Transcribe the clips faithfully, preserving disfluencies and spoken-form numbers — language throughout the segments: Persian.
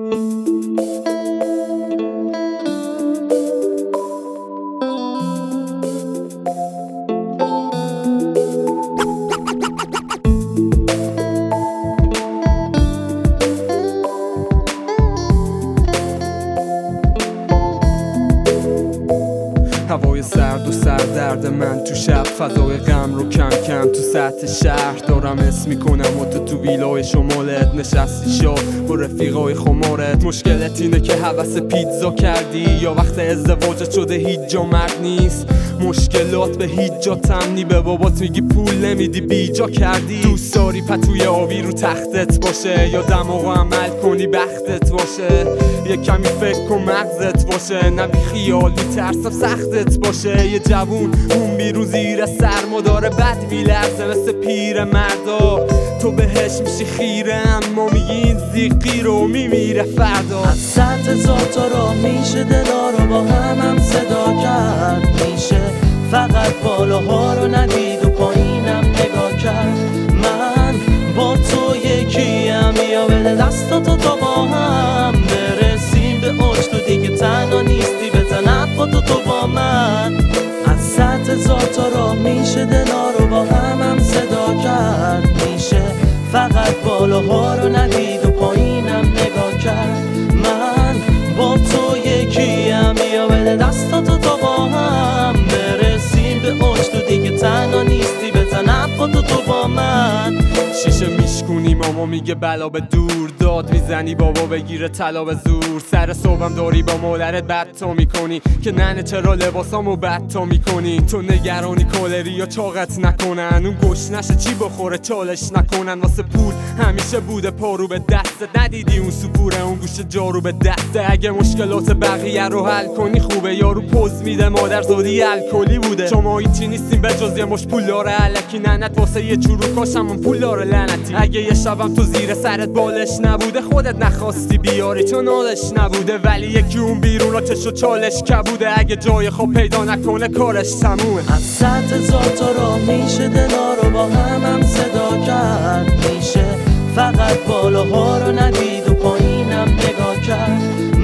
هوای سرد و سردرد من تو شب، فضای غم رو کم کم تو سطح شهر دارم اسم میکنم و تو تو ویلای شمالت نشستی شاد با رفیقای خمارت. مشکلت اینه که هوس پیتزا کردی یا وقت ازدواجت شده هیچ جا مرد نیست. مشکلات به هیچ جا تمنی، به بابات میگی پول نمیدی بیجا کردی. دوست داری پتوی آبی رو تختت باشه یا دماغو عمل کنی بختت باشه. یه کمی فکر کن مغزت باشه، نبی خیال میترسم سختت باشه. یه جوون اون بیرون زیر سرما داره بد میلرزه مثل پیر مردا. تو بهش میشی خیره اما میگی این زیقی رو میمیره فردا. از سطح ذات راه میشه دلا رو با هم هم صدا کرد. میشه فقط بالاها رو ندید و پایینم نگاه کرد. من با تو یکیم، یا بده دستاتو تا با هم برسیم به اوج. تو دیگه تنها نیستی، بزن حرفاتو تو با من. از سطح ذات راه میشه دلا رو با هم هم صدا کرد. میشه فقط بالاها رو ندید و پایینم نگاه کرد. من با تو یکیم، یا بده دستاتو تا با هم برسیم به اوج. تو دیگه تنها نیستی، بزن حرفاتو تو با من. شیشه میشکونی ماما میگه بلا به دور، داد میزنی بابا بگیره طلا به زور. سر صبحم داری با مادرت بدتا میکنی که ننه چرا لباسامو بدتا میکنی. تو نگرانی کالری یا چاقت نکنن، اون گوش نشه چی بخوره چالش نکنن. واسه پول همیشه بوده پارو به دستت، ندیدی اون سپوره اون گوشه جارو به دسته. اگه مشکلات بقیه رو حل کنی خوبه، یارو پوز میده مادر زادی الکلی بوده. شما هیچی نیستیم به جز یه مش پولدار الکی، ننت واسه یه چروکاشم اون پولدار لعنتی. اگه یه شبم تو زیر سرت بالش نبوده خودت نخواستی بیاری چون حالش نبوده. ولی یکی اون بیرون را چش و چالش کبوده، اگه جای خواب پیدا نکنه کارش تمومه. از سطح ذات راه میشه دلا رو با هم هم صدا کرد. میشه فقط بالاها رو ندید و پایینم نگاه کرد.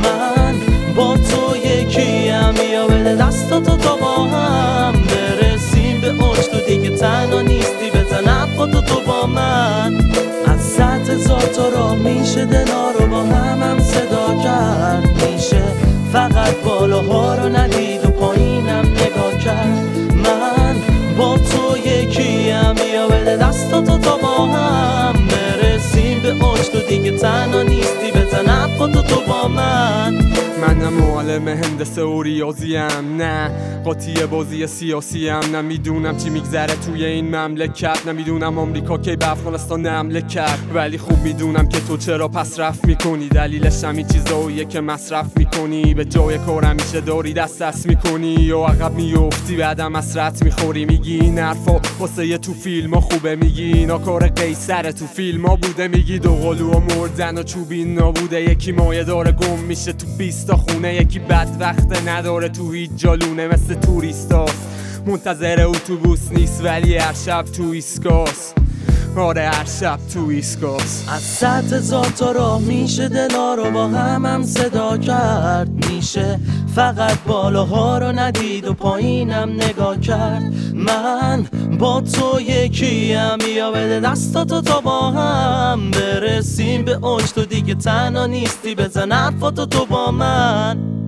من با تو یکیم، یا بده دستاتو تا با هم برسیم به اوج. تو دیگه تنها نیستی، بزن حرفاتو تو با من. از سطح ذات راه میشه دلا رو با هم هم صدا کرد. میشه فقط بالاها رو ندید و پایینم نگاه کرد. من با تو یکیم، یا بده دستاتو تا با هم برسیم به اوج. تو دیگه تنها نیستی، بزن حرفاتو تو با من. منم معلم هندسه و ریاضیم، نه قاطی بازی سیاسیم. نمیدونم چی میگذره توی این مملکت، نمیدونم آمریکا کی به افغانستان حمله کرد. ولی خوب میدونم که تو چرا پس رفت میکنی، دلیلش همین چیزاییه که مصرف میکنی. به جای کار همیشه داری دست دست میکنی یا عقب میفتی بعدم حسرت میخوری. میگی این حرفا واسه یه تو فیلم ها خوبه، میگی اینا کار قیصر تو فیلم ها بوده. میگی دو قلو مردن و چوبین نابوده. یکی مایه داره گم میشه تو بیست تا خونه، یکی بد وقت نداره تو هیچ جالونه مثل توریستاست. منتظر اتوبوس نیست ولی هر شب تو ایسکاست. آره هر شب تو ایسکاست. از سطح ذات راه میشه دلا رو با هم هم صدا کرد. میشه فقط بالاها رو ندید و پایینم نگاه کرد. من با تو یکیم، یا بده دستاتو تا با هم برسیم به اوج. تو دیگه تنها نیستی، بزن حرفاتو تو با من.